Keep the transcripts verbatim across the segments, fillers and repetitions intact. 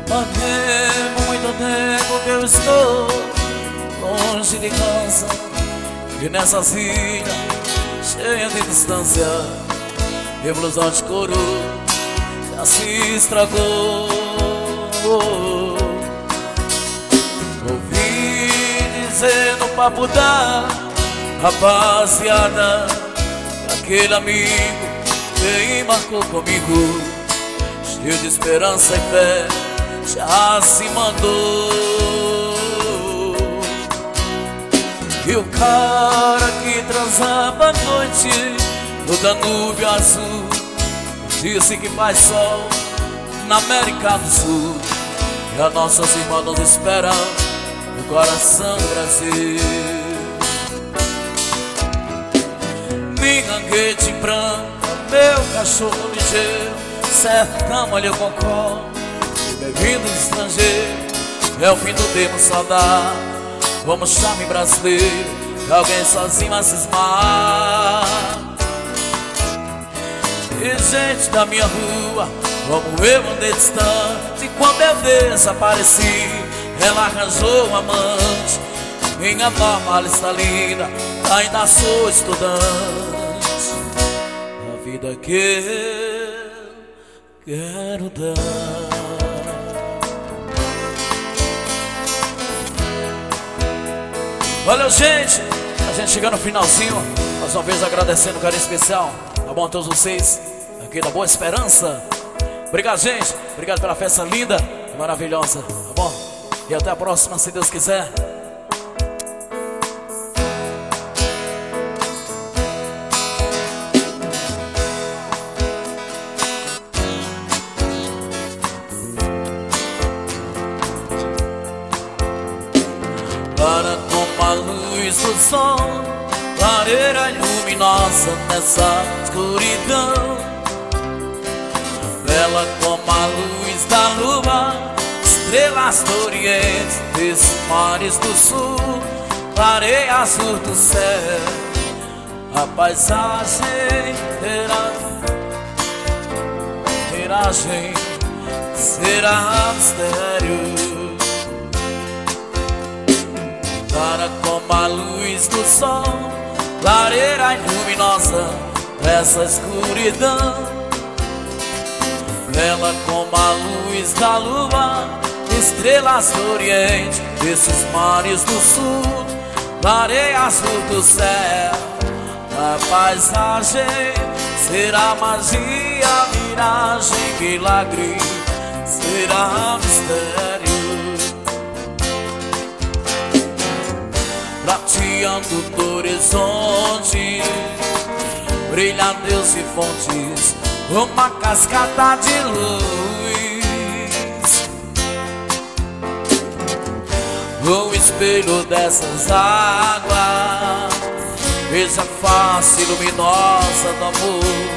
Há tempo, muito tempo que eu estou longe de casa, e nessa ilha cheia de distância, minha blusão de couro já se estragou. Ouvi dizer no papo da rapaziada que aquele amigo veio e marcou comigo, cheio de esperança e fé, já se mandou. E o cara que transava à noite no Danúbio Azul disse que faz sol na América do Sul, e as nossas irmãs nos esperam no coração do Brasil. Minha guete branca, meu cachorro ligeiro, sertão olha com cor, bem-vindo estrangeiro, é o fim do tempo saudade. Vamos chamar brasileiro, de alguém sozinho a cismar. E gente da minha rua, como eu andei distante, e quando eu desapareci, ela arranjou um amante. Minha normal está linda, ainda sou estudante. A vida que eu quero dar. Valeu, gente! A gente chegando no finalzinho, mais uma vez agradecendo o carinho especial, tá bom a todos vocês aqui da Boa Esperança. Obrigado, gente! Obrigado pela festa linda e maravilhosa, tá bom? E até a próxima, se Deus quiser. Para a luz do sol, clareira luminosa nessa escuridão, bela como a luz da lua, estrelas do oriente, desses mares do sul, areia azul do céu, a paisagem terá, miragem, será mistério. Clara como a luz do sol, clareira luminosa nessa escuridão, bela como a luz da lua, estrelas do oriente, desses mares do sul, areia azul do céu, a paisagem será magia, miragem, milagre, será mistério. Prateando no horizonte, brilha Deus e fontes, uma cascata de luz. O espelho dessas águas, veja a face luminosa do amor.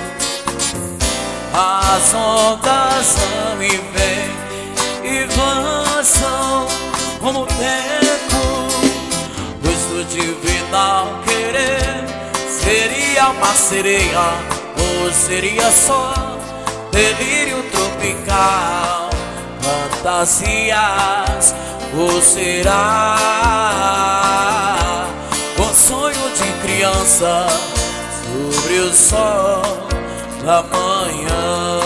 As ondas vão e vêm e vão, são como o tempo. Do divinal querer, seria uma sereia ou seria só delírio tropical, fantasias, ou será um sonho de criança sobre o sol da manhã.